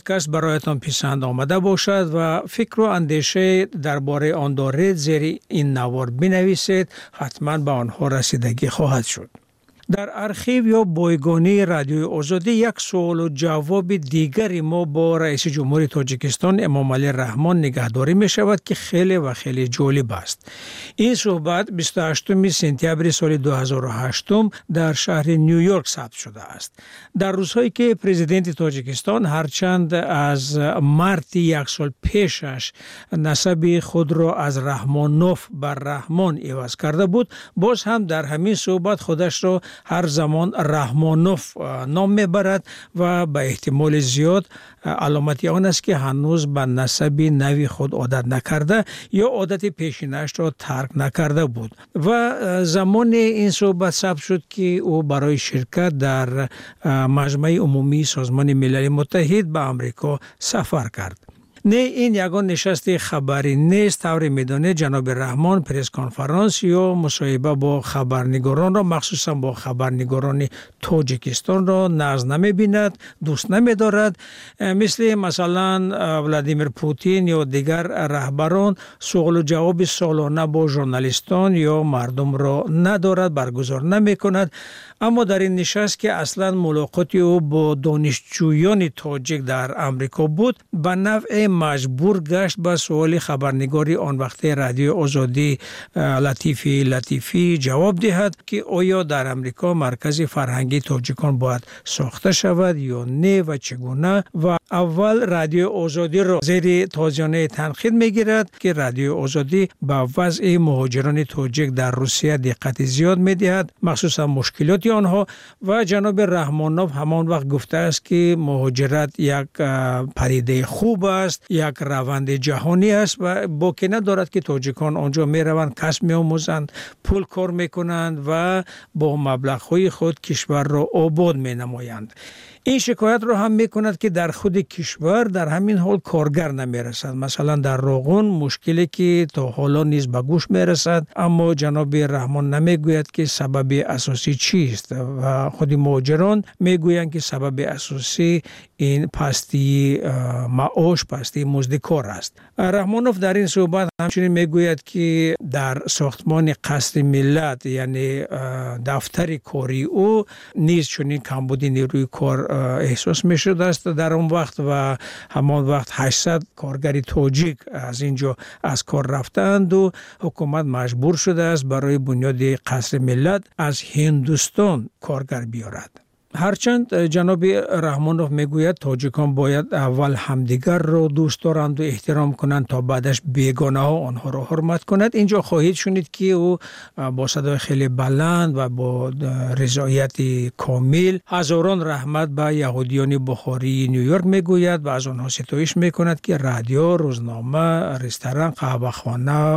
کس برایتان پسند آمده باشد و فکر و اندیشه درباره آن دارید زیر این نوار بنویسید، حتما به آنها رسیدگی خواهد شد. در ارشیو یا بایگانی رادیوی آزادی یک سوال و جواب دیگری ما با رئیس جمهوری تاجیکستان امام علی رحمان نگهداری می شود که خیلی و خیلی جالب است. این صحبت 28 سپتامبر سال 2008 در شهر نیویورک ثبت شده است. در روزهایی که پرزیدنت تاجیکستان هرچند از مارت یک سال پیشش نسب خود را از رحمانوف بر رحمان عوض کرده بود، باز هم در همین صحبت خودش را هر زمان رحمانوف نام میبرد و به احتمال زیاد علامتی آن است که هنوز به نسب نوی خود عادت نکرده یا عادت پیشینش را ترک نکرده بود و زمان این صحبت ثبت شد که او برای شرکت در مجمع عمومی سازمان ملل متحد به امریکا سفر کرد. نه این یگان نشست خبری نیست. طور میدانه جناب رحمان پرس کنفرانس یا مصاحبه با خبرنگاران را، مخصوصا با خبرنگاران تاجیکستان را ناز نمی بیند، دوست نمی دارد. مثلا ولادیمیر پوتین یا دیگر رهبران سوال و جواب سالانه با ژورنالیستان یا مردم را ندارد، برگزار نمی کند. اما در این نشست که اصلا ملاقاتی او با دانشجویان تاجیک در امریکا بود، به نوع مجبور گشت به سوال خبرنگاری آن وقت رادیو آزادی لطیفی جواب دهد که آیا در امریکا مرکز فرهنگی تاجیکان باید ساخته شود یا نه و چگونه. و اول رادیو آزادی را زیر تازیانه تنقید میگیرد که رادیو آزادی به وضع مهاجران تاجیک در روسیه دقت زیاد میدهد، مخصوصا مشکلات آنها. و جناب رحمانوف همان وقت گفته است که مهاجرت یک پدیده خوب است، یک روند جهانی است و باکی ندارد که تاجیکان آنجا می روند، کسب می آموزند، پول کار می کنند و با مبلغ‌های خود کشور را آباد می نمایند. این شکایت را هم می کند که در خود کشور در همین حال کارگر نمی رسد. مثلا در روغن مشکلی که تا حالا نیز به گوش می رسد، اما جناب رحمان نمی گوید که سبب اساسی چیست و خود مهاجران می گویند که سبب اساسی این پستی معاش، پستی مزد کار است. رحمانوف در این صحبت همچنین می گوید که در ساختمان قصر ملت یعنی دفتر کاری او نیز چنین کمبودی نیروی کار احساس می شده است در اون وقت و همان وقت 800 کارگر تاجیک از اینجا از کار رفتند و حکومت مجبور شده است برای بنیاد قصر ملت از هندوستان کارگر بیارد. هرچند جناب رحمانوف میگوید تاجیکان باید اول همدیگر را دوست دارند و احترام کنند تا بعدش بیگانه ها آنها را حرمت کند. اینجا خواهید شنید که او با صدای خیلی بلند و با رضایت کامل هزاران رحمت به یهودیان بخاری نیویورک میگوید و از آنها ستایش میکند که رادیو، روزنامه، رستوران، قهوه‌خانه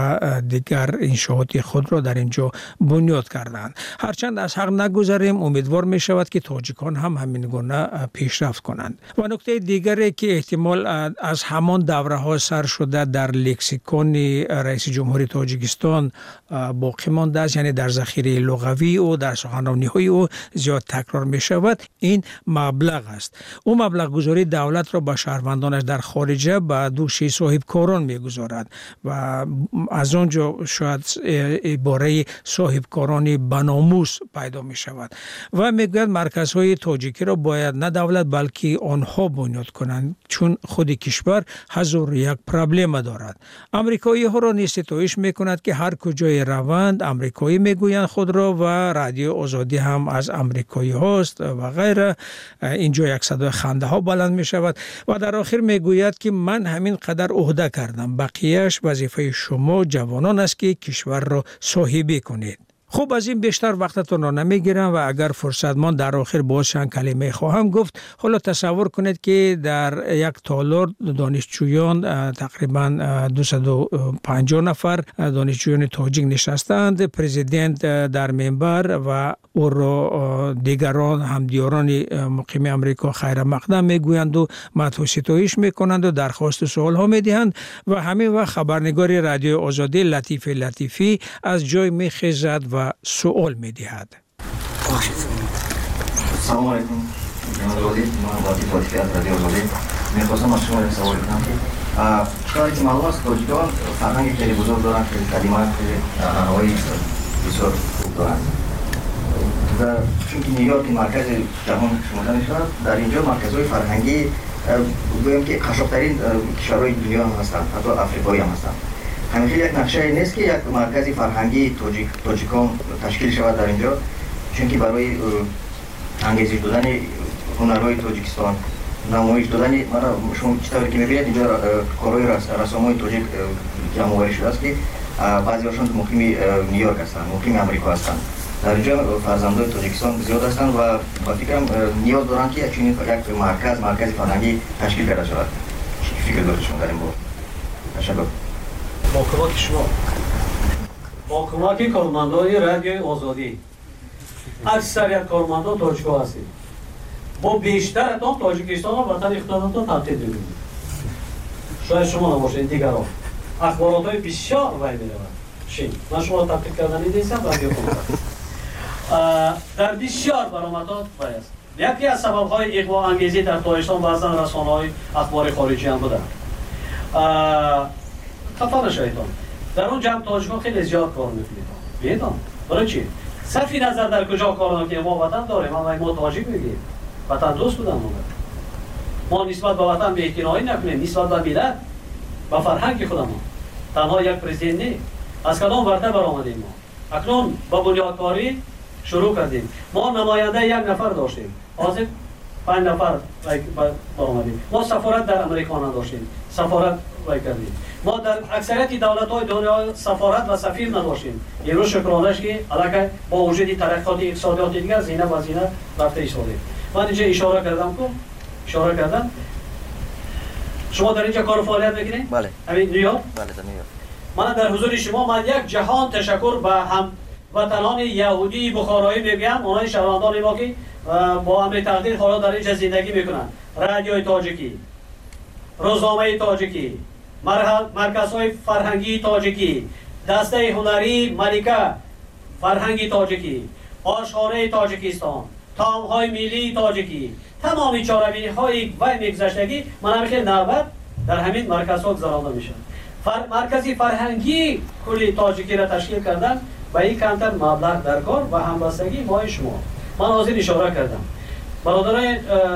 و دیگر انشاءات خود را در اینجا بنیاد کردند. هرچند از حق نگذریم، امیدوار میشود که تاجیکان هم همین گونه پیشرفت کنند. و نکته دیگری که احتمال از همان دوره ها سر شده در لکسیکون رئیس جمهوری تاجیکستان باقی مانده است، یعنی در ذخیره لغوی او، در سخنرانی های او زیاد تکرار می شود، این مبلغ است. او مبلغ گذاری دولت را به شهروندانش در خارجه به دوش صاحب کاران می گذارد و از آنجا شاید عباره صاحب کارانی بناموس پیدا می شود و می گوید مرکزهای تاجیکی را باید نه دولت بلکه آنها بنیاد کنند، چون خود کشور هزار یک پرابلم دارد. امریکایی ها را نیز ستایش میکند که هر کجای روند امریکایی میگویند خود را و رادیو آزادی هم از امریکایی هاست و غیره. اینجا یک صدای خنده ها بلند می شود و در آخر میگوید که من همین قدر عهده کردم، بقیهش وظیفه شما جوانان است که کشور را صاحبی کنید. خوب، از این بیشتر وقتتون را نمیگیرم و اگر فرصت مان در آخر باز چند کلمه خواهم گفت. حالا تصور کنید که در یک تالار دانشجویان تقریبا 250 نفر دانشجویان تاجیک نشستند، پرزیدنت در منبر و او را دیگران همدیاران مقیم امریکا خیر مقدم میگویند و مدح و ستایش میکنند و درخواست سوال ها میدهند و همین وقت خبرنگار رادیو آزادی لطیفی از جای میخیزد و سوال میدهد. سلام علیکم. آزادی مطبوعاتی فاتحی از رادیو آزادی میخواستم از شما یک سوال کنم که چطوری که معلوم است تاجیکان فرهنگی خیلی بزرگ دارن، خیلی کلمات خیلی آنهایی بسیار خوب دارن و چون که نیویورک مرکز جهان شمرده میشود، در اینجا مرکزهای فرهنگی گویم که قشنگترین کشورهای دنیا هم هستند، حتی افریقایی هم هستند. همین یک نقشه نیست که یک مرکز فرهنگی تاجیکان تشکیل شود در اینجا، چون که برای انگیزش دادن هنرهای تاجیکستان، نمایش دادن شما چطوری که می‌بینید اینجا کارهای رسامای تاجیک که آموزش شده است که بعضی‌هاشون مقیم نیویورک هستند، مقیم آمریکا هستند. در اینجا فرزندان تاجیکستان زیاد هستند و با فکرم نیاز دارند که چنین یک مرکز فرهنگی تشکیل کرده شود. فکر دارید شما در این باره؟ تشکر. با کمک شما، با کمک کارمندان رادیوی آزادی، اکثریت کارمندان تاجیک‌ها هستید. با بیشترتان تاجیکستان و وطن خودتان تبدیل می‌کنید. شاید شما نباشید، دیگران اخبارات‌های بسیار وای می‌رود. من شما را تبدیل کردن نیستم رادیو کنم. در بسیار برآمدات وای است. یکی از سبب‌های اغوا انگیزی در تاجیکستان بعضا رسانه‌های اخبار خارجی هم بودند. خفا نشویدان. در اون جمع تاجیک‌ها خیلی زیاد کار می‌کنید. بیایید. برای چی؟ صرفی نظر در کجا کار می‌کنیم، ما وطن داریم، ما تاجیک میگیم. وطن دوست بودن ما نسبت به وطن به اعتنایی نکنیم، نسبت به ملت، به فرهنگ خودمان. تنها یک پرزیدنت نه. از کدام ورده برآمدیم ما. اکنون با بنیادکاری شروع کردیم. ما نماینده یک نفر داشتیم. حاضر 5 نفر برآمدیم. ما سفارت در امریکا نداشتیم. سفارت کردیم. ما در اکثریت دولت‌های دنیا سفارت و سفیر نداشتیم. امروز شکرانش که علاقه با وجود ترقیات اقتصادی دیگر زینه و زینه رفته ایستاده. من اینجا اشاره کردم. شما در اینجا کار و فعالیت می‌کنید؟ بله. همین نیویورک؟ بله در نیویورک. من در حضور شما من یک جهان تشکر به هم وطنان یهودی بخارایی میگم، اونای شهروندان ما که با امر تقدیر حالا در اینجا زندگی میکنن. رادیوی تاجیکی، روزنامه تاجیکی، مرکزهای فرهنگی تاجیکی، دسته هنری ملکه فرهنگی تاجیکی، آشخانه تاجیکستان، تامهای ملی تاجیکی، تمامی چاره‌بینی‌های و میگذشتگی من خیلی نوبت در همین مرکزها گذرانده میشن. مرکزی فرهنگی کلی تاجیکی را تشکیل کردن و این کمتر مبلغ در کار و همبستگی ما شما. من حاضر اشاره کردم. برادران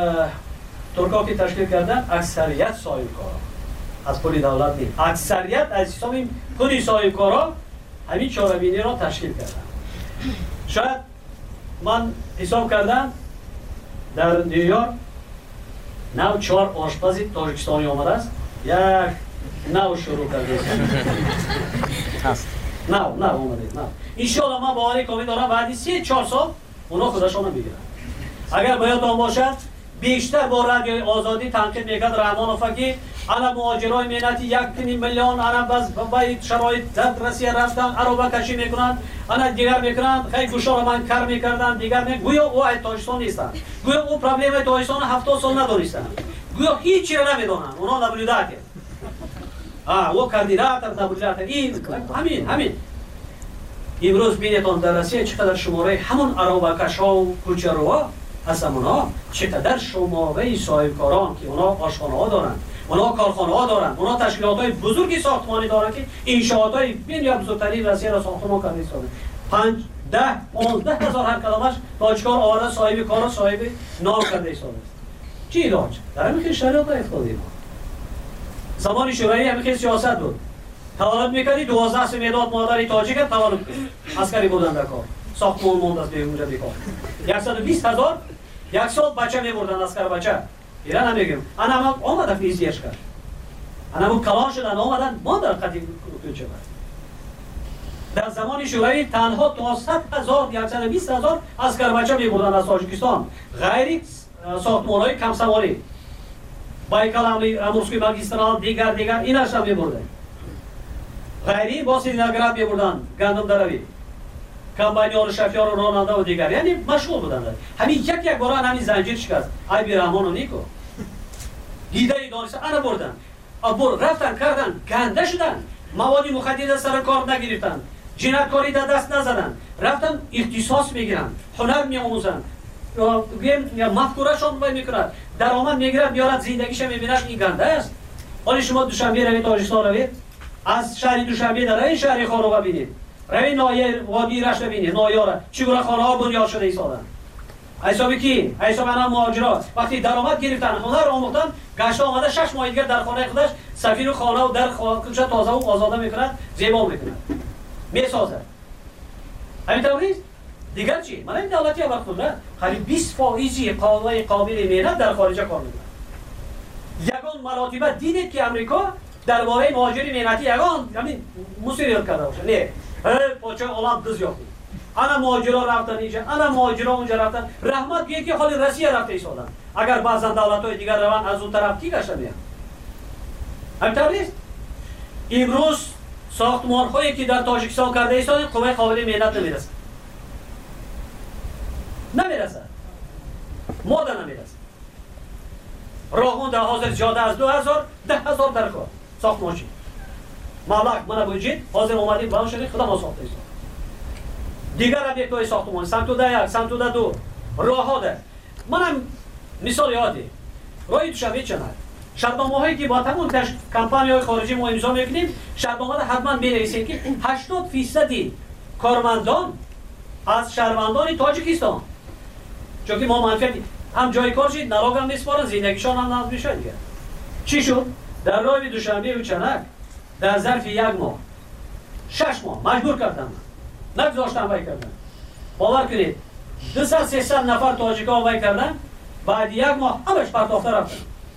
ترکا که تشکیل کردن اکثریت صاحبکارا از پول دولت نیست. اکثریت از حساب پول صاحبکارا همین چاره‌بینی را تشکیل کردن. شاید من حساب کردم در نیویورک 4 آشپز تاجیکستانی آمده است. یک نو شروع کرده است. نه اومده. ان شاء الله من باوری کامل دارم بعد 3-4 سال اونا خودشون میگیرن. اگر باید باشد بیشتر با رادیو آزادی تنقید میکرد رحمان فقی انا مهاجرای ملتی 1.5 میلیون عرب از به شرایط دسترسی رفتن عربا کشی میکنن، انا دیگر میکنن خیلی گوشا رو من کار میکردن دیگر گویا او تاجیکستان نیستن، گویا او پرابلم تاجیکستان 70 سال ندونستن، گویا هیچی رو نمیدونن، اونا نبودات او کاندیدات نبودات. این همین امروز بینتون در روسیه چقدر شماره همون عربا کشا و کوچروا هستن، چقدر شماره صاحبکاران که اونا آشخانه ها دارن، اونا کارخانه ها دارن، اونا تشکیلات های بزرگی ساختمانی دارن که انشاءات های بین بزرگترین روسیه را ساختمان کرده ایستاده. 5-10-15 هزار هر کدامش تاجیکار آواره صاحب کار و صاحب نام کرده ایستاده است. چی علاج؟ در همین شرایط افتادیم. زمان شورایی همین سیاست بود. تولد میکردی 12 سه مداد مادری تاجیک تولد عسکری بودن در کار. ساختمان موند از اونجا بیکار. 120,000 یک سال بچه میبردن اسکر بچه. ایران نمیگم. انا هم آمده فیزیش کرد. انا هم کلان شدن آمدن ما در قدیم کوچه بود. در زمان شورایی تنها 200,000 120,000 اسکر بچه میبردن از تاجیکستان. غیر ساختمان‌های کم سواری. بایکال امروزکی ماگیسترال دیگر ایناش هم میبردن. غیری با سیدنگراد میبردن گندم دروی. کمبانیان شفیار و راننده و دیگر یعنی مشغول بودند. همین یک بار همین زنجیر شکست. ای بی رحمان و نیکو دیده دانش انا بردن. رفتن کردن گنده شدن. مواد مخدر سر کار نگرفتن. جنایتکاری در دست نزدن. رفتن اختصاص میگیرن. هنر میآموزن. یا مفکورهشان وای میکند، درآمد میگیرد میارد زندگیش میبیند این گنده است. ولی شما دوشنبه روید تاجیکستان روید، از شهر دوشنبه در این شهر خان رو ببینید، روید نایه وادی رشت ببینید، نایاره چگونه خانه ها بنیاد شده ایستادن. حسابی کی؟ حساب انا مهاجرا وقتی درآمد گرفتن، هنر آموختن، گشت آمده 6 ماه دیگر در خانه خودش سفیر و خانه و در خودش تازه و آزاده میکند، زیبا میکند، میسازد. همین طوریست. دیگر چی؟ من این دولتی ها برخورده خیلی 20% قابل مهنت در خارج کار میکنن. یگان مراتبه دیدید که امریکا درباره مهاجری مهنتی یگان همین مسئولیت کرده باشه. نه پاچه عالم دز یافت. انا مهاجرا رفتن اینجا، انا مهاجرا اونجا رفتن. رحمت بیه که خالی روسیه رفته ایستادن. اگر بعضا دولت‌های دیگر روان از اون طرف کی گشته میان؟ همینطور نیست. امروز ساختمان‌هایی که در تاجیکستان کرده ایستادن قوه قابل مهنت نمیرسه. نمیرسه. ماده نمیرسه. راهون در حاضر جاده از 2000 10,000 در کار ساختمانچی. مالک من بوجید حاضر اومدیم بلند شدیم خودم ساخته ایستاد. دیگر ابیکت‌های ساختمان سمتوده 1 سمتوده 2 راه ده. منم مثال یادی راه دوشنبه چنار شرطنامه‌هایی که با تمام کمپانی‌های خارجی ما امضا می‌کنیم شرطنامه حتما می‌نویسیم که 80% کارمندان از شهروندان تاجیکستان، چون که ما منفعت هم جای کار شد نراگ هم میسپارن زندگیشان هم نظم میشه دیگه. چی شد؟ در راه دوشنبه و چنک در ظرف 1 ماه 6 ماه مجبور کردم نگذاشتم وای کردن. باور کنید 200-300 نفر تاجیکا وای کردن، بعد 1 ماه همش پرداخته رفتن.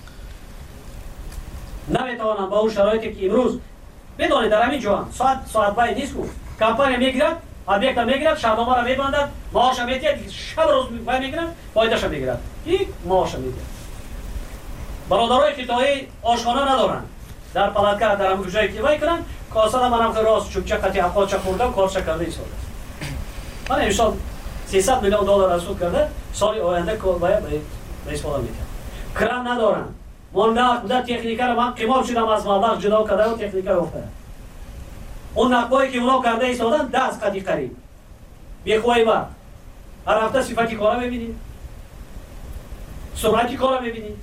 نمیتوانم با اون شرایطی که امروز بدونید در همین جهان ساعت وای نیست کو کمپانی میگیرد، ابیکت میگیرد، شبنامه را میبندد، معاش میگیرد، شب روز وای میگیرد، فایدهش میگیرد، یک معاش میگیرد. برادرای خطایی آشخانه ندارن، در پلاتکا در همون جایی که وای کنن کاسه منم خیلی راست چوبچه قطعی حقاچه خوردم کارچه کرده ایستاده. من امسال 300 میلیون دلار رسول کرده، سال آینده باید استفاده میکنم. کرم ندارن. من بوده تکنیکه رو من قیمال شدم از مبلغ جدا کرده و تکنیکه رو افتاده. اون نقبایی که اونا کرده ایستادن 10 قدی قریب. بیخوایی با. هر هفته صفتی کارا میبینید. سرعتی کارا میبینید.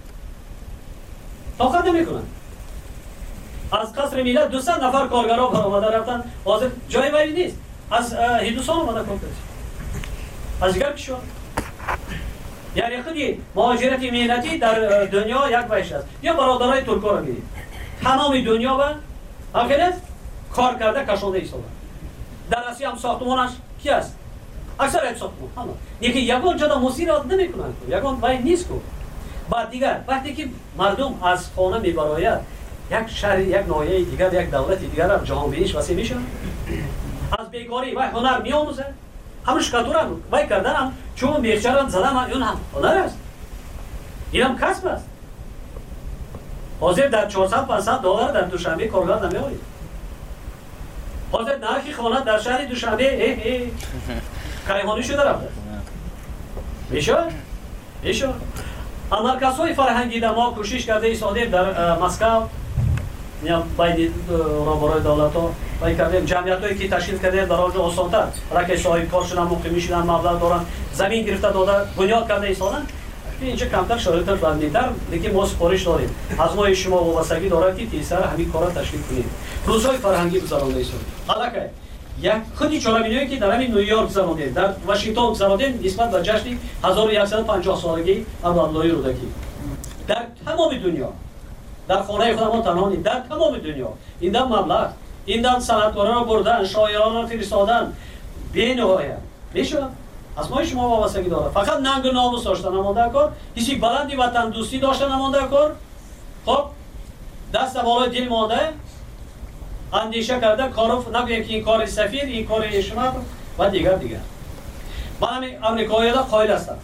طاقت نمیکنن. از قصر ملت 200 نفر کارگرها برآمده رفتن، حاضر جای ولی نیست. از هندوستان اومده کار کرد. از دیگر کشور. یعنی خودی مهاجرت مهنتی در دنیا یک ویش است. یا برادرای ترکا را بگیرید. تمام دنیا با همکنه کار کرده کشانده ایستادن. در آسیا هم ساختمانش کی است؟ اکثر ساختمان. همون. یکی یگان جدا مسیرات نمیکنن. یگان وای نیست کو. بعد دیگر وقتی که مردم از خانه میبراید یک شهر، یک ناحیه دیگر، یک دولت دیگر هم جهان بینیش وسیع میشه. از بیکاری و هنر میآموزه. همش کاتورن وای کردن هم چون میخچرن زدن اون هم هنر است. این هم کسب است. حاضر در 400-500 دلار در دوشنبه کارگر نمیآید. حاضر نرخی خانه در شهر دوشنبه کیهانی شده رفته. میشه؟ میشه. مرکزهای فرهنگی در ما کوشش کرده ایستادیم در مسکو یا باید برای دولت ها باید کردیم جمعیت هایی که تشکیل کرده در آنجا آسان‌تر رکه صاحب کار شدن مقیمی شدن مبلغ دارن زمین گرفته داده بنیاد کرده ایستادن اینجا کمتر شرایط بندی‌تر لیکن ما سپارش داریم از ما شما وابستگی داره که تیسر همین کارا تشکیل کنیم روزهای فرهنگی گذرانده ایستادیم حالا که یک خودی چاله‌بینی که در همین نیویورک گذراندیم در واشنگتن گذراندیم نسبت به جشن 1150 سالگی عبدالله رودکی در تمام دنیا در خانه خودمان تنها نیست در تمام دنیا این دم مبلغ این دم صنعتکاران را بردن شاعران را فرستادن بی‌نهایت میشه از ما شما وابستگی داره فقط ننگ و ناموس داشتن نمانده کار هیچ بلندی وطن دوستی داشتن نمانده کار خب دست بالای دل مانده اندیشه کرده کارو نگویم که این کار سفیر این کار شما و دیگر من همین امریکایی ها قائل هستم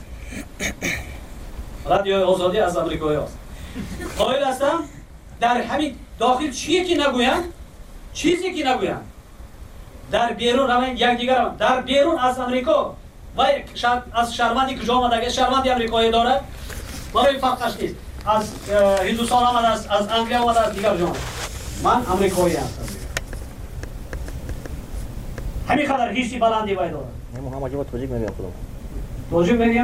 رادیو آزادی از امریکایی هست قائل هستم در همین داخل چیزی که نگویم در بیرون همین یک دیگر هم در بیرون از امریکا و از شهروندی که جا آمده شهروندی امریکایی داره برای فرقش نیست از هندوستان آمده از انگلیا آمده از دیگر جا من امریکایی هستم همین خدر حسی بلندی باید دارم محمد جواد توجیه میگم خودم توجیه میگم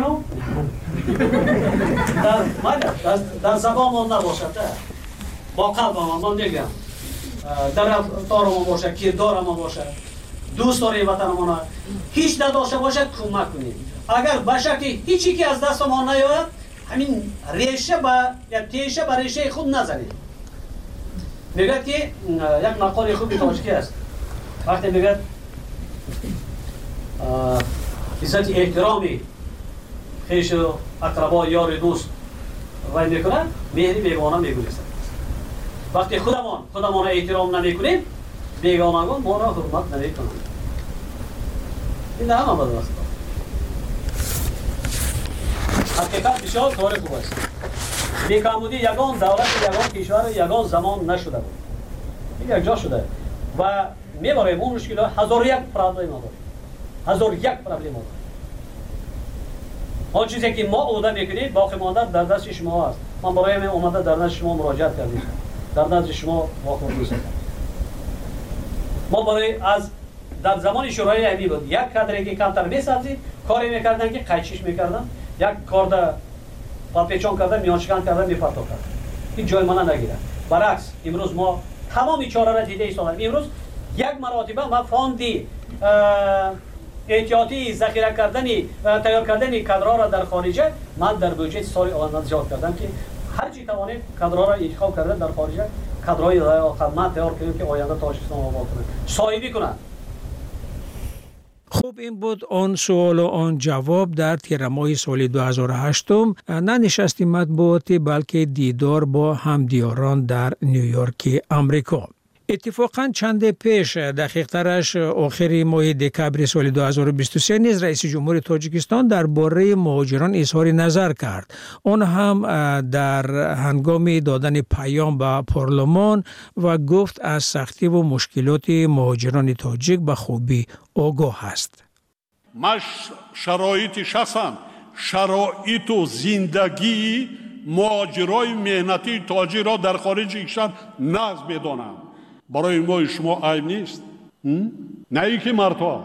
در زبان ما نباشد، با قلب ما میگم، در رفتار ما باشد، کردار ما باشد، دوست داری وطن ما، هیچ نداشته باشد کمک کنید. اگر باشه که هیچی که از دست ما نیاید، همین ریشه یا تیشه به ریشه خود نزنید. میگه که یک مقال خوبی تاجیکی است، وقتی میگه عزت احترامی خویش و اقربا یار دوست وای میکنه، مهری بیگانه میگویست. وقتی خودمان احترام نمیکنیم، بیگانگان ما را حرمت نمیکنند. این همه بدبخت. حقیقت بسیار کار خوب است. بیکامودی یگان دولت، یگان کشور، یگان زمان نشده بود. این یک جا شده و میبریم اون مشکلات. 1001 پرابلم داریم. 1001 پرابلم داریم. آن چیزی که ما عهده میکنیم باقی مانده در دست شما است. من برای من اومده در نزد شما مراجعت کردم. در نزد شما واقع نیست. ما برای از در زمان شورای عمومی بود یک کادری که کمتر میسازید کاری میکردن که قیچیش میکردن، یک کارد پاپیچون کردن، میانشکن کردن، میپرتو کردن. این جای من نگیره. برعکس امروز ما تمام چاره را دیده ایستادیم. امروز یک مراتبه ما فاندی احتیاطی ذخیره کردنی تیار کردنی کادرها را در خارجه من در بودجه سال آینده زیاد کردم که هر چی توانیم کادرها را انتخاب کردن در خارجه، کادرهای خدمت تیار کنیم که آینده تاجیکستان آباد کنند، صاحبی کنند. خوب، این بود آن سوال و آن جواب در تیر ماه سال 2008. نه نشستی مطبوعاتی بلکه دیدار با همدیاران در نیویورک امریکا. اتفاقا چند پیش دقیق ترش آخر ماه دکبر سال 2023 نیز رئیس جمهور تاجیکستان درباره مهاجران اظهار نظر کرد. آن هم در هنگام دادن پیام به پارلمان و گفت از سختی و مشکلات مهاجران تاجیک به خوبی آگاه است. من شرایط شخصم، شرایط و زندگی مهاجرای مهنتی تاجیک را در خارج کشور نقض بدانم. برای ما شما عیب نیست. نه اینکه مردها،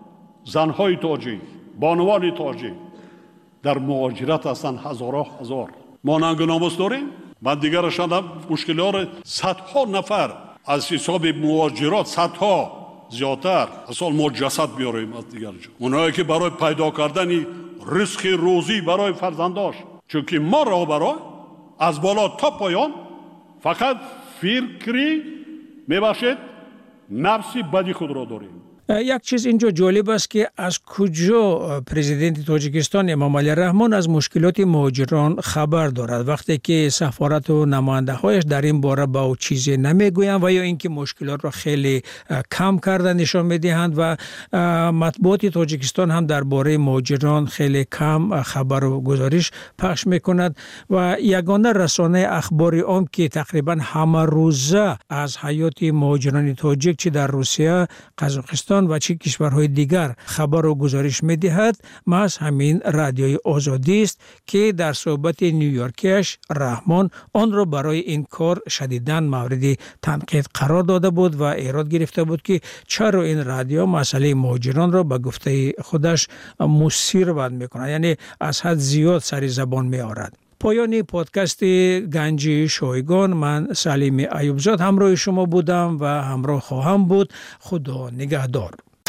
زنهای تاجیک، بانوان تاجیک در مهاجرت هستند هزار. ما ننگ و ناموس داریم. بعد دیگر شدم مشکلات صدها نفر از حساب مهاجرات، صدها زیادتر اصلا ما جسد بیاریم از دیگر جا. اونایی که برای پیدا کردن رزق روزی برای فرزنداش، چون که ما را برای از بالا تا پایان فقط فکری میباشد نفسی بدی خود را داریم. یک چیز اینجا جالب است که از کجا پرزیدنت تاجیکستان امام علی رحمان از مشکلات مهاجران خبر دارد وقتی که سفارت و نماینده هایش در این باره با او چیزی نمیگویند و یا اینکه مشکلات را خیلی کم کرده نشان میدهند و مطبوعات تاجیکستان هم درباره مهاجران خیلی کم خبر و گزارش پخش میکند و یگانه رسانه اخباری عام که تقریبا همه روزه از حیات مهاجران تاجیک چه در روسیه، قزاقستان و چه کشورهای دیگر خبر و گزارش می‌دهد محض همین رادیوی آزادی است که در صحبت نیویورکیش رحمان آن را برای این کار شدیداً مورد تنقید قرار داده بود و ایراد گرفته بود که چرا این رادیو مسئله مهاجران را به گفته خودش مثیر بد می‌کند، یعنی از حد زیاد سر زبان می‌آورد. پایان پادکست گنج شایگان، من سلیم ایوبزاد همراه شما بودم و همراه خواهم بود. خدا نگهدار.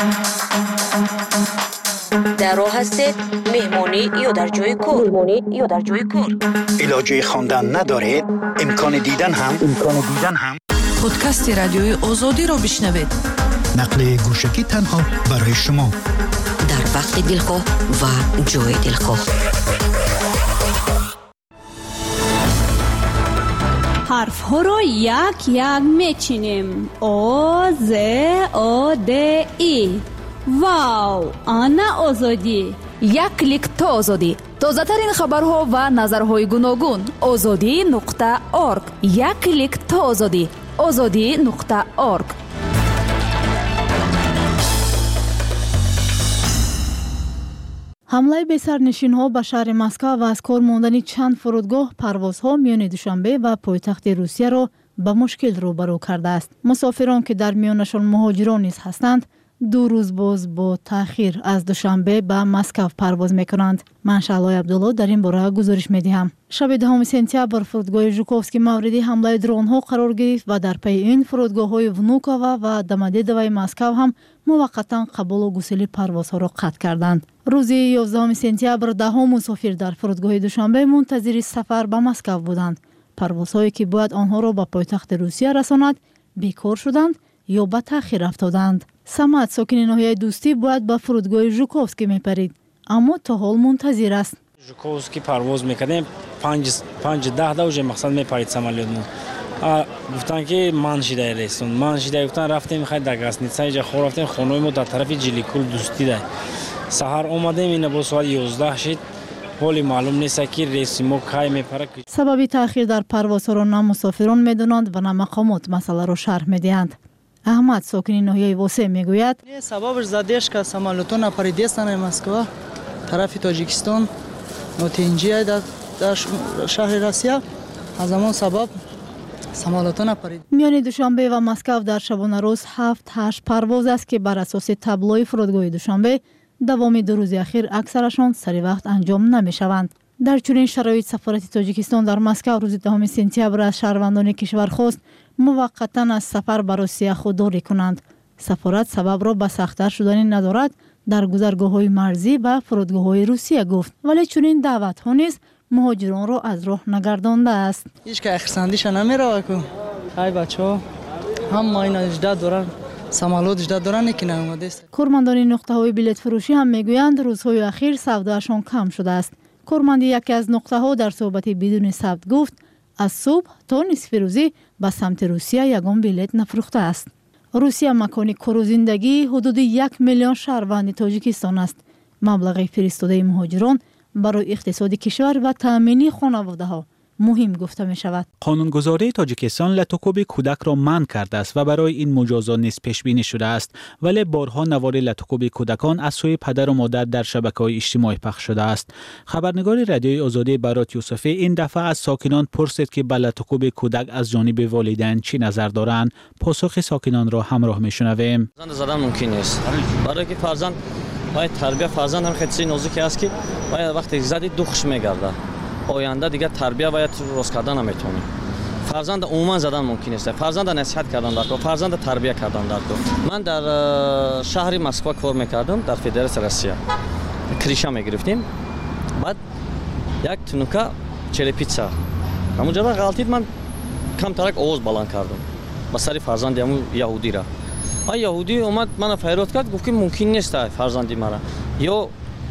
در راه هستید مهمانی یا در جای کار؟ علاجه خواندن ندارید؟ امکان دیدن هم پادکست رادیوی آزادی را بشنوید. نقل گوشکی تنها برای شما در وقت دلخواه و جای دلخواه. حرف ها رو یک میچینیم. او ز او د ای. واو، آنا آزادی. یک کلیک تا آزادی. تازه ترین خبرها و نظرهای گوناگون. azadi.org. یک کلیک تا آزادی. azadi.org. حمله بی‌سرنشین‌ها به شهر مسکو و از کار ماندن چند فرودگاه پروازها میان دوشنبه و پایتخت روسیه را به مشکل روبرو کرده است. مسافران که در میانشان مهاجران نیز هستند 2 روز باز با تأخیر از دوشنبه به مسکو پرواز میکنند. من شعلای عبدالله در این باره گزارش میدهم. شب 10 سپتامبر فرودگاه ژوکوفسکی مورد حمله درون ها قرار گرفت و در پی این فرودگاه های ونوکووا و دمدیدوی مسکو هم موقتا قبول و گسیل پروازها را قطع کردند. روز 11 سپتامبر 10 مسافر در فرودگاه دوشنبه منتظر سفر به مسکو بودند. پروازهایی که باید آنها را به پایتخت روسیه رساند بیکار شدند یا به تأخیر افتادند. سمت ساکن ناحیه دوستی باید به فرودگاه ژوکوفسکی میپرید، اما تا حال منتظر است. ژوکوفسکی پرواز میکردیم 5-10 уже مقصد میپرید سمالیت ما. گفتن که منشیده رسون. منشیده گفتن رفتیم میخواید در گاسنیتسا اینجا خور رفتیم خانه ما در طرف جلیکول دوستی ده. سحر اومدیم این با ساعت 11 شد. حالی معلوم نیست که ریس ما کی میپره. سبب تأخیر در پروازها را نه مسافران میدونند و نه مقامات مسئله را شرح میدهند. احمد ساکن ناحیه واسه میگوید سببش زدش که سمالوتون نپریدستن مسکو طرف تاجیکستان نوتینجی در شهر روسیه از همون سبب سمالوتون نپرید. میان دوشنبه و مسکو در شبانه روز 7-8 پرواز است که بر اساس تابلوی فرودگاه دوشنبه دوام 2 روز اخیر اکثرشان سری وقت انجام نمیشوند. در چنین شرایط سفارت تاجیکستان در مسکو روز 10 سپتامبر از شهروندان کشور خواست موقتا از سفر به روسیه خودداری کنند. سفارت سبب را به سخت‌تر شدن ندارد در گذرگاه‌های مرزی و فرودگاه‌های روسیه گفت، ولی چنین دعوت‌ها نیز مهاجران را از راه نگردانده است. هیچ که اخساندیش نمیره کو. های بچه‌ها هم ما اینا اجدا دارن سمالوت اجدا دارن که اومده است. کارمندان نقطه‌های بلیط فروشی هم میگویند روزهای اخیر سوداشان کم شده است. کارمند یکی از نقطه‌ها در صحبت بدون ثبت گفت از صبح تا نصف روزی به سمت روسیه یگان بلیط نفروخته است. روسیه مکان کار و زندگی حدود 1 میلیون شهروند تاجیکستان است. مبلغ فرستاده مهاجران برای اقتصاد کشور و تامین خانواده‌ها مهم گفته می شود. قانونگذاری تاجیکستان لطوکوب کودک را منع کرده است و برای این مجازات نیز پیش بینی شده است، ولی بارها نوار لطوکوب کودکان از سوی پدر و مادر در شبکه‌های اجتماعی پخش شده است. خبرنگار رادیوی آزادی برات یوسفی این دفعه از ساکنان پرسید که به لطوکوب کودک از جانب والدین چی نظر دارند. پاسخ ساکنان را همراه می‌شنویم. فرزند زدن ممکن نیست، برای که فرزند باید تربیت فرزند هم خیلی نازکی است که باید وقتی زدی دوخش میگرده. آینده دیگه تربیت باید راست کردن نمیتونی. فرزند عموما زدن ممکن است. فرزند نصیحت کردن در کار، فرزند تربیت کردن در کار. من در شهر مسکو کار میکردم در فدراسیون روسیه. کریشا میگرفتیم. بعد یک تنوکا چرپیتسا. همونجا غلطید من کم ترک آواز بلند کردم. با سری فرزند یهودی را. آ یهودی اومد من فریاد کرد گفت که ممکن نیست فرزندی مرا. یا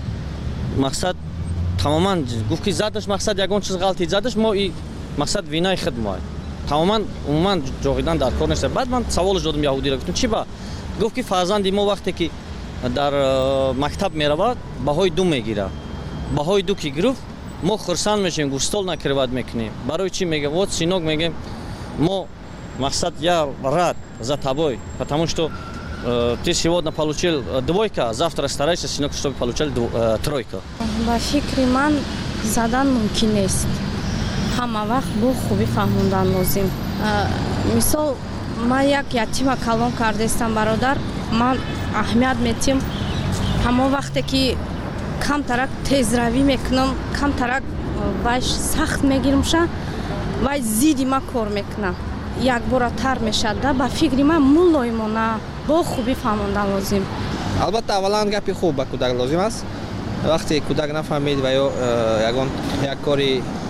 مقصد تماما گفت که زدش مقصد یگان چیز غلطی زدش ما این مقصد وینای خدمت تماما عموما جوغیدن در کار نیست. بعد من سوالش دادم یهودی را گفتم چی با گفت که فرزندی ما وقتی که در مکتب میرود بهای 2 میگیره بهای 2 کی گرفت ما خرسان میشیم گوشتال نکرواد میکنیم برای چی میگه вот сынок میگه ما مقصد я рад за тобой потому что ты сегодня получил двойка, завтра старайся, сынок, чтобы получил тройку. Ба фикри ман задан мумкин нест. Ҳама вақт бо хубӣ фаҳмондан лозим. Мисол ман як ятима калон кардастам бародар, ман аҳамият метим ҳама вақте ки камтарак тезравӣ мекунам, камтарак байш сахт мегирмша, вай зидди ман кор мекунам. Як бора тар мешад да ба фикри ман мулоимона бо хубӣ фаҳмондан лозим. албатта аввалан гапи хуб ба кӯдак лозим аст. вақте кӯдак нафаҳмид ва ё ягон як кори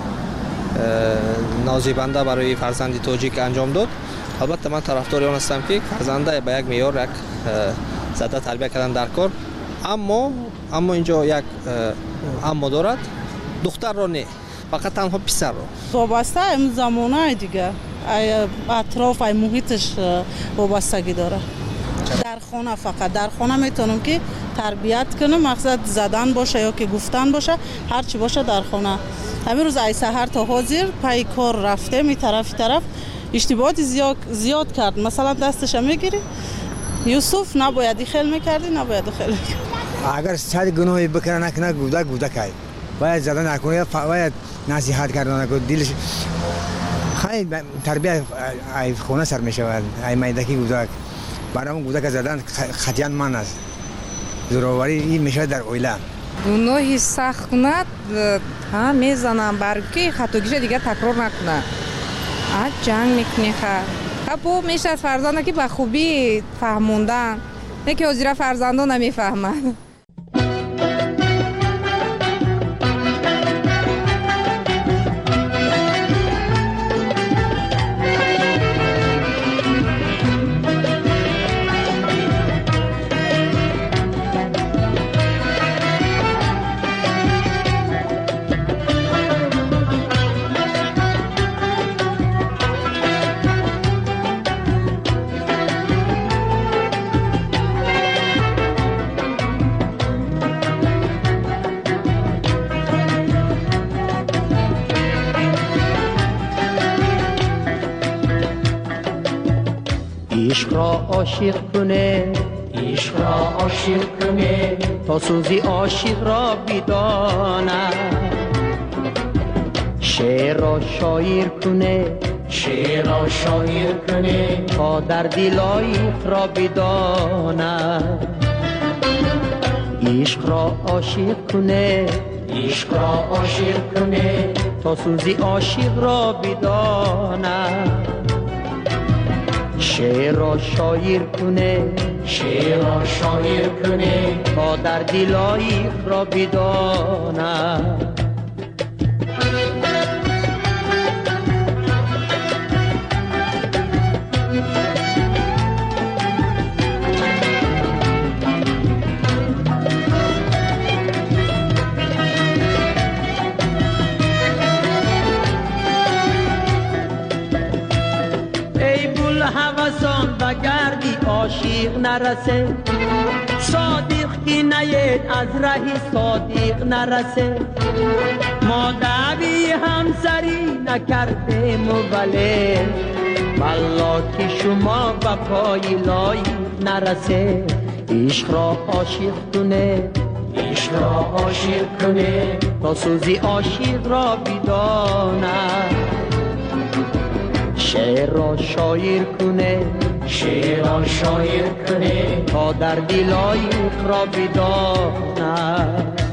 нозибанда барои фарзанди тоҷик анҷом дод, албатта ман тарафдори он ҳастам ки фарзанда ба як меъёр як зада тарбия кардан дар кор, аммо инҷо як аммо дорад, духтарро не, фақат танҳо писарро. вобаста ин замонаи дигар атроф ай муҳиташ вобастагӣ дорад. дар хона фақат дар хона метавонам ки тарбият кунам, мақсад задан боша ё ки гуфтан боша, ҳар чӣ боша дар хона. ҳамин рӯз ай саҳар то ҳозир паи кор рафтем и тараф иштибоҳоти зиёд кард. масалан дасташа мегирӣ юсуф набояд ихел мекардӣ, набояд ихел мекардӣ. агар сади гуноҳи бикара накунад гудакай бояд зада накунад, бояд насиҳат кардан накунад, дилш хай тарбия ай хона сар мешавад. ай майдаки гудак برام کودک زدن خطیان من است زوراوری این میشه در اویله گناهی سخت کند ها میزنم برای که خطاگیش دیگه تکرار نکنه جنگ میکنی خب میشه از فرزنده که به خوبی فهموندن نه که حضیره فرزنده نمیفهمن عشق را عاشق کنه عشق را عاشق کنه تا سوزی عاشق را بدانه شعر را شاعر کنه شعر را شاعر کنه تا در دل عاشق را بدانه عشق را عاشق کنه عشق را عاشق کنه تا سوزی عاشق را بدانه شعر را شاعر کنه شعر را شاعر کنه تا در دل عاشق را بدانه هوسان و گردی عاشق نرسه صادق کی نید از راه صادق نرسه ما دعوی همسری نکردیم ولی والله که شما به پای لایق نرسه عشق را عاشق کنه عشق را عاشق کنه تا سوزی عاشق را بدانه شعر را شاعر کنه شعر را شاعر کنه تا در دل عاشق را بدانه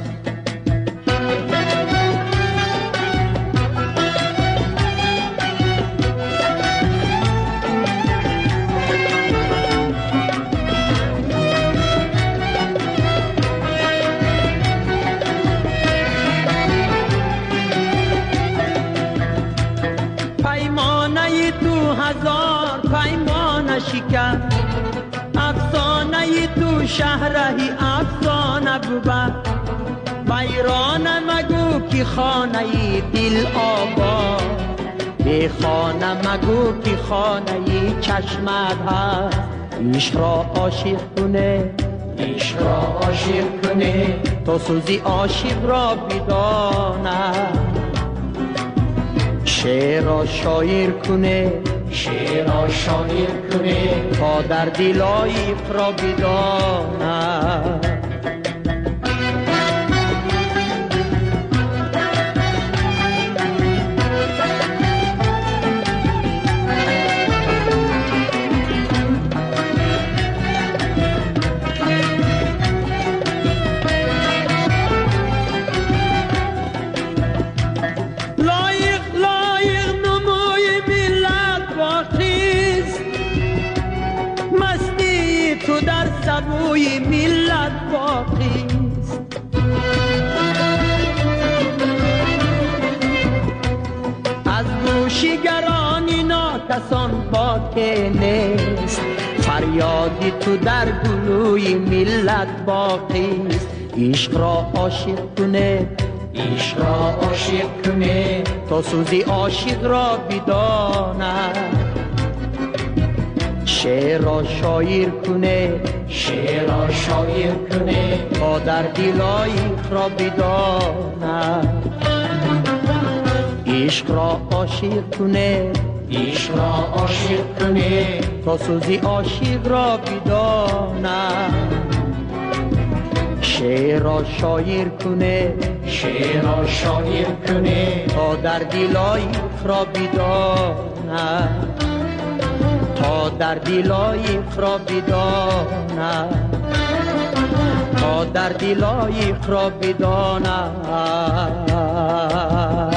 هزار پیمانه شکر افسانه تو شهرهی افسانه بود ویرانه مگو که خانه دل آباد به خانه مگو که خانه چشمت هست عشق را عاشق کنه عشق را عاشق کنه تا سوزی عاشق را بدانه شعر را شاعر کنه شعر را شاعر کنه تا در دل عاشق را بدانه سبوی ملت باقی است از گوشگران اینا کسان باقی نیست فریادی تو در گلوی ملت باقی است عشق را عاشق کنه عشق را عاشق کنه تا سوزی عاشق را بدانه شعر را شاعر کنه شعر را شاعر کنه تا در دل عاشق را بدانه عشق را عاشق کنه عشق را عاشق کنه تا سوزی عاشق را بدانه شعر را شاعر کنه شعر را شاعر کنه تا در دل عاشق را بدانه تا در دلای را بداند تا در دلای را بداند